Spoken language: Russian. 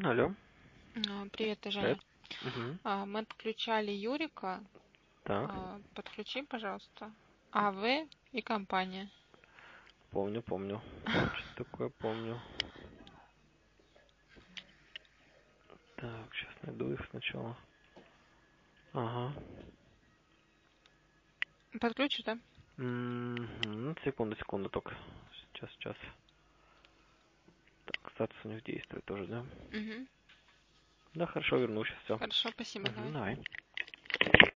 Алло, Привет, ты Женя. привет. Мгм. Мы подключали Юрика. Так, Подключи, пожалуйста. АВ и компания. помню. Что такое помню? Так, сейчас найду их сначала. Ага. Подключишь, да? Секунду только. Сейчас. Так, статус у них действует тоже, да? Угу. Да, хорошо, верну сейчас все. Хорошо, спасибо, давай. Давай.